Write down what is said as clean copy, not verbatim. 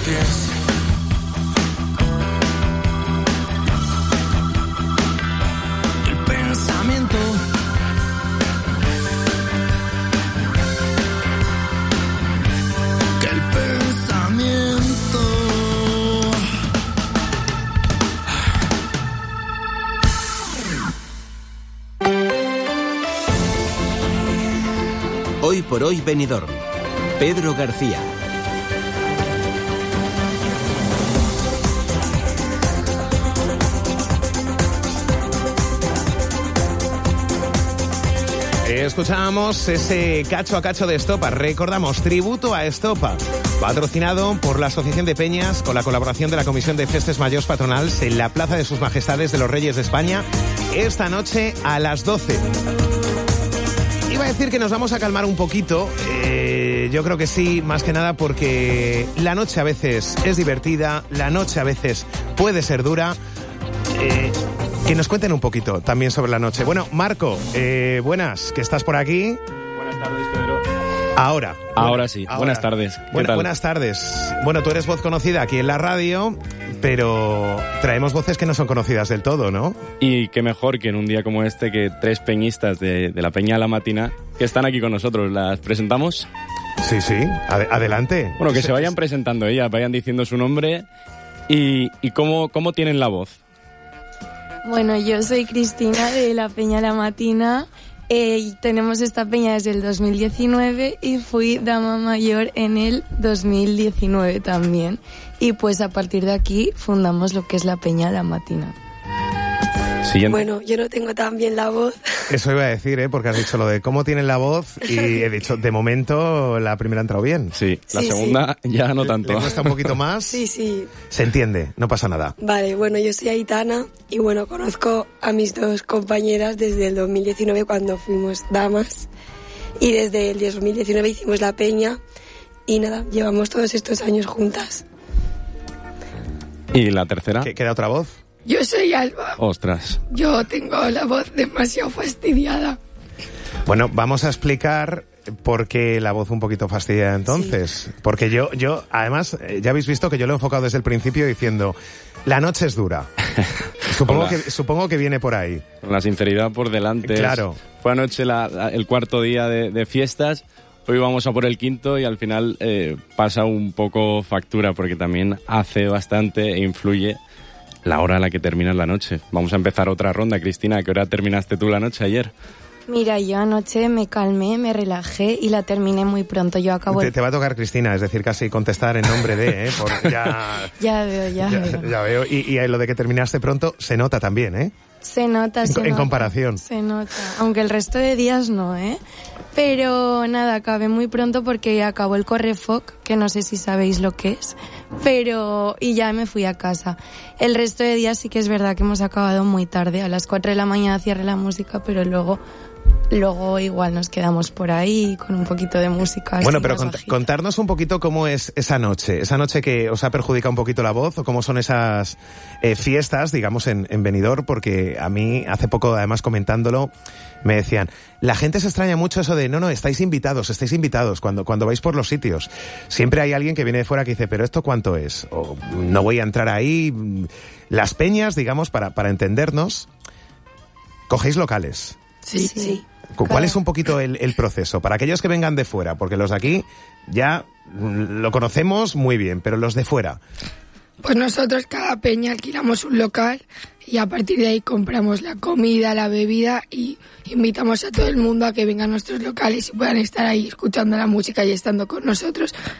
pies. El pensamiento. Que el pensamiento. Hoy por hoy Benidorm. Pedro García. Escuchábamos ese cacho a cacho de Estopa. Recordamos, tributo a Estopa, patrocinado por la Asociación de Peñas con la colaboración de la Comisión de Festes Mayors Patronals en la Plaza de Sus Majestades de los Reyes de España esta noche a las 12. Iba a decir que nos vamos a calmar un poquito, yo creo que sí, más que nada porque la noche a veces es divertida, la noche a veces puede ser dura. Que nos cuenten un poquito también sobre la noche. Bueno, Marco, buenas, que estás por aquí. Buenas tardes, Pedro. Ahora Sí. Buenas tardes. ¿Qué tal? Buenas tardes. Bueno, tú eres voz conocida aquí en la radio, pero traemos voces que no son conocidas del todo, ¿no? Y qué mejor que en un día como este que tres peñistas de la Peña La Matina que están aquí con nosotros. ¿Las presentamos? Sí, adelante. Bueno, que se vayan presentando ellas, vayan diciendo su nombre y cómo tienen la voz. Bueno, yo soy Cristina de la Peña La Matina. Y tenemos esta peña desde el 2019 y fui dama mayor en el 2019 también. Y pues a partir de aquí fundamos lo que es la Peña La Matina. Siguiente. Bueno, yo no tengo tan bien la voz. Eso iba a decir, porque has dicho lo de cómo tienen la voz y he dicho, de momento la primera ha entrado bien. Sí, la segunda ya no tanto. ¿Le cuesta un poquito más? Sí. Se entiende, no pasa nada. Vale, bueno, yo soy Aitana y bueno, conozco a mis dos compañeras desde el 2019 cuando fuimos damas y desde el 2019 hicimos la peña y nada, llevamos todos estos años juntas. ¿Y la tercera? ¿Queda otra voz? Yo soy Alba. Ostras. Yo tengo la voz demasiado fastidiada. Bueno, vamos a explicar por qué la voz un poquito fastidiada entonces. Sí. Porque yo, además, ya habéis visto que yo lo he enfocado desde el principio diciendo, la noche es dura. Supongo que viene por ahí. Con la sinceridad por delante. Claro. Fue anoche el cuarto día de fiestas. Hoy vamos a por el quinto y al final pasa un poco factura porque también hace bastante e influye la hora a la que terminas la noche. Vamos a empezar otra ronda. Cristina, ¿a qué hora terminaste tú la noche ayer? Mira, yo anoche me calmé, me relajé y la terminé muy pronto. Yo acabo... Te va a tocar Cristina, es decir, casi contestar en nombre de, porque ya veo. Ya veo. Y lo de que terminaste pronto se nota también, ¿eh? Se nota. En comparación. Se nota, aunque el resto de días no, ¿eh? Pero nada, acabé muy pronto porque acabó el Correfoc, que no sé si sabéis lo que es, y ya me fui a casa. El resto de días sí que es verdad que hemos acabado muy tarde, a las 4 de la mañana cierre la música, pero luego igual nos quedamos por ahí con un poquito de música. Bueno, pero contarnos un poquito cómo es esa noche que os ha perjudicado un poquito la voz, o cómo son esas fiestas, digamos, en Benidorm, porque a mí hace poco, además comentándolo, me decían, la gente se extraña mucho eso de, no, estáis invitados cuando vais por los sitios. Siempre hay alguien que viene de fuera que dice, pero ¿esto cuánto es? O no voy a entrar ahí. Las peñas, digamos, para entendernos, cogéis locales. Sí. ¿Cuál es un poquito el proceso? Para aquellos que vengan de fuera, porque los de aquí ya lo conocemos muy bien, pero los de fuera... Pues nosotros cada peña alquilamos un local y a partir de ahí compramos la comida, la bebida y invitamos a todo el mundo a que venga a nuestros locales y puedan estar ahí escuchando la música y estando con nosotros